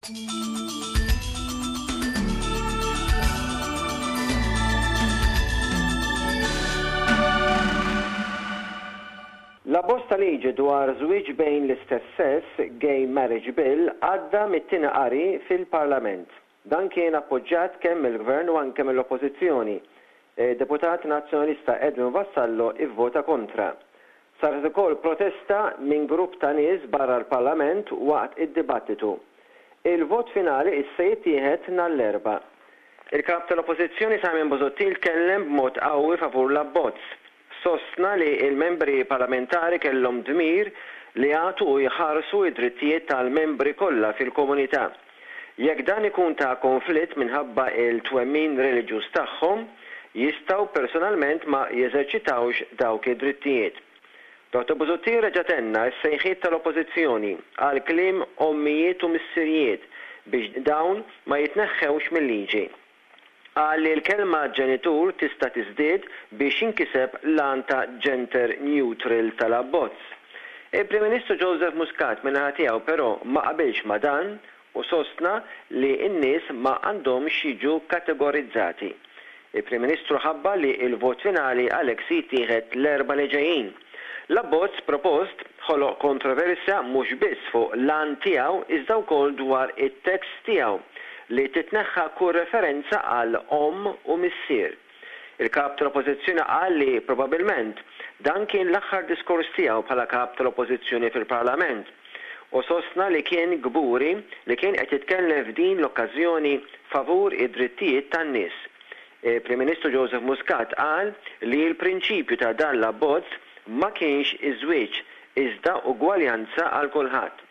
La bosta liġi dwar żwieġ bejn l-istess sess, Gay Marriage Bill, għadda mit-tieni qari fil-Parlament. Dan kien appoġġjat kemm mill-Gvern u anke mill-Oppożizzjoni. Deputat Nazzjonalista Edwin Vassallo ivvota kontra. Saret ukoll protesta minn grupp ta' nies barra l-Parlament waqt id-dibattitu. Il-vot finali issa jittieħed nhar l-erba'. Il-kap tal-Oppożizzjoni Simon Busuttil tkellem b'mod qawwi favur l-abbozz. Sostna li il-membri parlamentari kellhom dmir li għatu u jħarsu id-drittijiet tal-membri kollha fil-komunità. Jekk dan ikun ta' konflitt minħabba il-twemmin reliġjuż tagħhom, jistgħu personalment ma jeżerċitawx dawk id-drittijiet. Dr. Busuttil reġatenna s-sejħiet tal-Oppożizzjoni għal kliem ommijiet u missirijiet biex dawn ma jitneħħewx mill-liġi. Għal li l-kelma ġenitur tista' tiżdied biex jinkiseb l-għan ta' gender neutral tal-abbozz. Il-Prim Ministru Joseph Muscat minnaħa tiegħu però ma qabilx ma' dan u sostna li n-nies ma għandhomx jiġu kategorizzati. Il-Prim Ministru ħabba li il-vot finali għalhekk se jittieħed l-erba' li ġejjin. L-abbozz propost ħoloq kontroversja mhux biss fuq l-għan tiegħu iżda wkoll dwar it-tekst tiegħu li titneħħa kull referenza għal u missier. Il-kap tal-Oppożizzjoni qal li probabbilment dan kien l-aħħar diskors tiegħu bħala kap tal-Oppożizzjoni fil-Parlament u sostna li kien gburi li kien qed jitkellem f'din l-okkażjoni favur id-drittijiet tan-nies. Il-Prim Ministru Joseph Muscat qal li l-prinċipju ta' dan l-abbozz ma kienx iż-żwieġ iżda ugwaljanza għal kulħadd.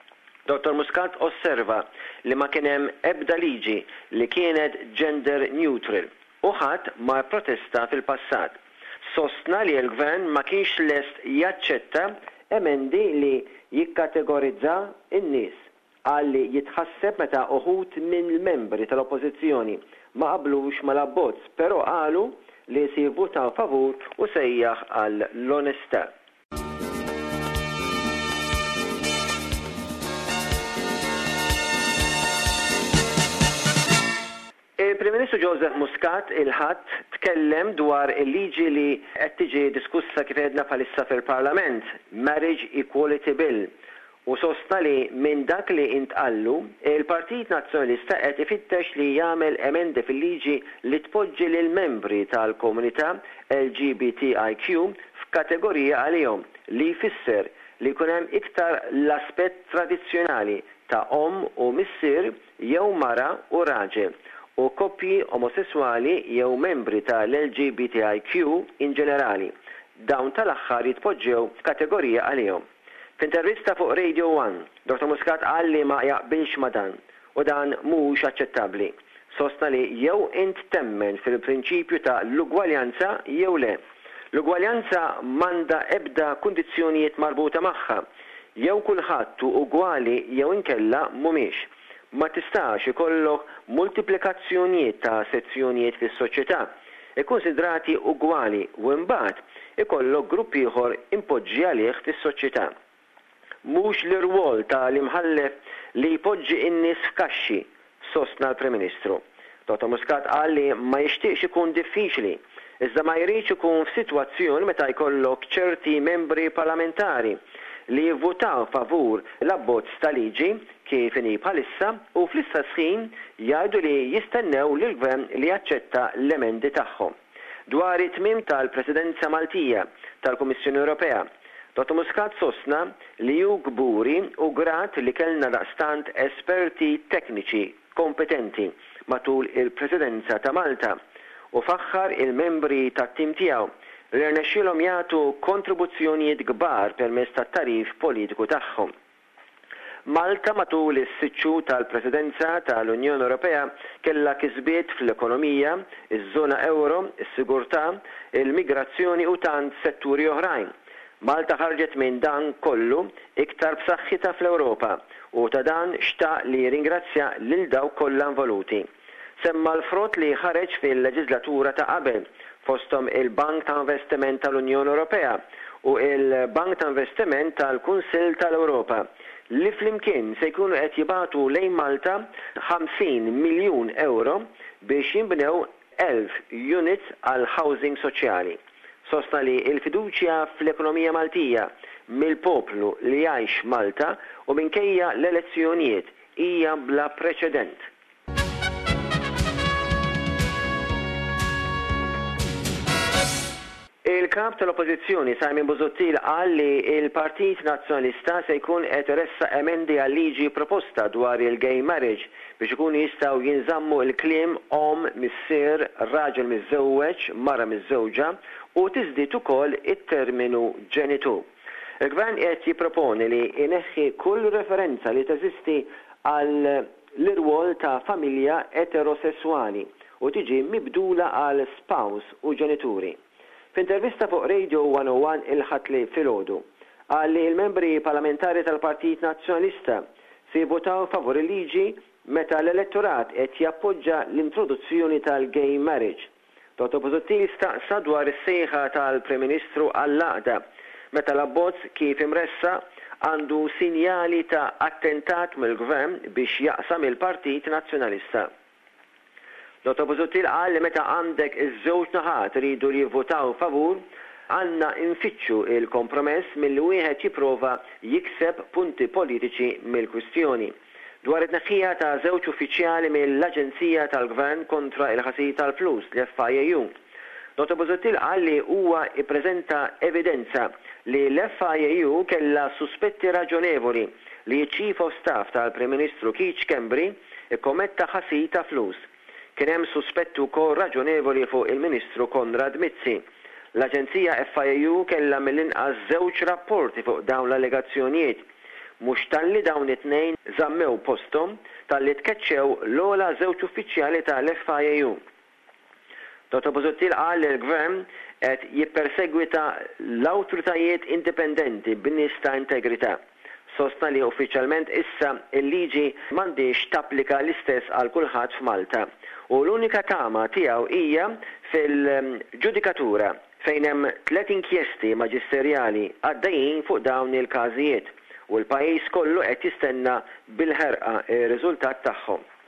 Dr. Muscat osserva li ma kien hemm ebda liġi li kienet gender neutral u ħadd ma protesta fil-passat. Sostna li l-Gvern ma kienx lest jaċċetta emendi li jikkategorizza n-nies għalli jitħasseb meta uħud mill-membri tal-Oppożizzjoni ma qablux mal-abbozz, però qalu li se jivvutaw favur u sejjaħ għall-onestà. Il-Prim Ministru Joseph Muscat il-ħadd tkellem dwar il-liġi li qed tiġi diskussa kif għedna bħalissa fil-Parlament, Marriage Equality Bill, u sostna li minn dak li intqallu, il-Partit Nazzjonalista qed ifittex li jagħmel emendi fil-liġi li tpoġġi lil membri tal-komunità LGBTIQ f'kategorija għalihom li jfisser li jkun hemm iktar l-aspett tradizzjonali ta' u missier jew mara u raġel u koppji omosessuali jew membri tal-LGBTIQ in ġenerali. Dawn tal-aħħar jitpoġġew f'kategorija għalihom. F'intervista fuq Radio 1, Dr. Muscat qal li ma jaqbilx ma dan u dan mhux aċċettabbli. Sostna li jew int temmen fil-prinċipju ta' l-ugwaljanza jew le. L-ugwaljanza m'għandha ebda kundizzjonijiet marbuta magħha. Jew kulħadd hu ugwali jew inkella mhumiex. Ma tistax ikollok multiplikazzjonijiet ta' sezzjonijiet fis-soċjetà ikkunsidrati ugwali u mbagħad ikollok grupp ieħor impoġġi għalih fis-soċjetà. Mhux l-irwol tal-imħallef li jpoġġi n-nies f'kaxxi, sostna l-Prim Ministru. Dr. Muscat qal li ma jixtieqx ikun diffiċli, iżda ma jridx ikun f'sitwazzjoni meta jkollok ċerti membri parlamentari li jivvutaw favur l-abbozz ta' liġi kif inhi bħalissa u fl-istess ħin jgħidu li jistennew li l-Gvern li jaċċetta l-emendi tagħhom. Dwar it-tmiem tal-Presidenza Maltija tal-Kummissjoni Ewropea, Dr. Muscat sostna li hu gburi u grat li kellna daqstant esperti tekniċi kompetenti matul il-Presidenza ta' Malta u faħħar il-membri tat-tim tiegħu li rnexxielhom jagħtu kontribuzzjonijiet kbar permezz tat-tarif politiku tagħhom. Malta matul is-siċċu tal-Presidenza tal-Unjoni Ewropea kellha kisbiet fl-ekonomija, iż-żona euro, is-sigurtà, il-migrazzjoni u tant setturi oħrajn. Malta ħarġet minn dan kollu iktar b'saħħitha fl-Ewropa u ta' dan xtaq li ringrazzja lil dawk kollha involuti. Semma l-frott li ħareġ fil-leġislatura ta' qabel fosthom il-Bank ta' Investiment tal-Unjoni Ewropea u il-Bank ta' Investiment tal-Kunsill tal-Ewropa li flimkien se jkunu qed jibagħtu lejn Malta 50 miljun euro biex jinbnew 1000 units għal housing soċjali. Sostna li l-fiduċja fl-ekonomija Maltija mill-poplu li jgħix Malta u minkejja l-elezzjonijiet hija bla preċedent. Il-kap tal-Oppożizzjoni Simon Busuttil qal li il-Partit Nazzjonalista se jkun qed iressa emendi għal liġi proposta dwar il-gay marriage biex ikunu jistgħu jinżammu l-kliem om missier, raġel miżżewweġ, mara miżżewġa u tiżdied ukoll it-terminu ġenitur. Il-Gvern qed jipproponi li jneħħi kull referenza li teżisti għal l-irwol ta' familja eterosessuali u tiġi mibdula għal spouse u ġenituri. F'intervista fuq Radio 101 il-ħatli filgħodu qal li l-membri parlamentari tal-Partit Nazzjonalista se jivvotaw favur il-liġi meta l-elettorat qed jappoġġa l-introduzzjoni tal-gay marriage. Dr. Busuttil staqsa dwar is-sejħa tal-Prim Ministru għall-għaqda meta l-abbozz kif imressa għandu sinjali ta' attentat mill-Gvern biex jaqsam il-Partit Nazzjonalista. Dr. Busuttil qal li meta għandek iż-żewġ naħat iridu li jivvotaw favur, għandna nfittxu il-kompromess milli wieħed jipprova jikseb punti politiċi mill-kwistjoni. Dwar it-tneħħija ta' żewġ uffiċjali mill-Aġenzija tal-Gvern kontra il-ħasil tal-flus l-FIAU. Dr. Busuttil qal li huwa ippreżenta evidenza li l-FIAU kellha suspetti raġonevoli li ċ-Chief of Staff tal-Prim Ministru Keith Schembri ikkommetta ħasil ta' flus. Kien hemm suspettu wkoll raġonevoli fuq il-Ministru Konrad Mizzi. L-Aġenzija FIAU kellha mill-inqas żewġ rapporti fuq dawn l-allegazzjonijiet. Mhux talli dawn it-tnejn żammew posthom talli tkeċċew l-ogħla żewġ uffiċjali tal-FIAU. Dr. Busuttil qal li l-Gvern qed jippersegwita l-awtoritajiet indipendenti b'nies ta' integrità. Sostna li uffiċjalment issa il-liġi m'għandix tapplika l-istess għal kulħadd f'Malta. U l-unika tama tiegħu hija fil-ġudikatura fejn hemm 3 inkjesti maġisterjali għaddejjin fuq dawn il-każijiet u l-pajjiż kollu qed jistenna bil-ħerqa ir-riżultat tagħhom.